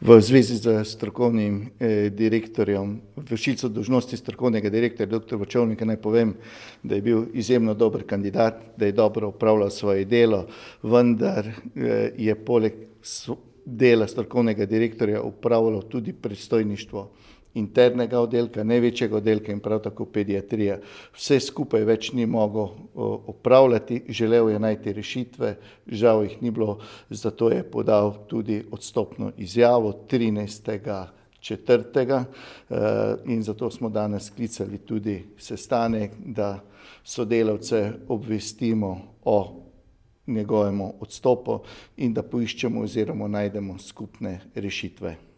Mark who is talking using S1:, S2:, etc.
S1: V zvezi z strokovnim direktorjem, vršilcem dolžnosti strokovnega direktorja, dr. Vrčovnika, naj povem, da je bil izjemno dober kandidat, da je dobro opravljal svoje delo, vendar je poleg dela strokovnega direktorja opravljal tudi predstojništvo internega oddelka, največjega oddelka in prav tako pediatrija. Vse skupaj več ni mogel opravljati, želel je najti rešitve, žal jih ni bilo, zato je podal tudi odstopno izjavo 13.4. In zato smo danes sklicali tudi sestanek, da sodelavce obvestimo o njegovemu odstopu in da poiščemo oziroma najdemo skupne rešitve.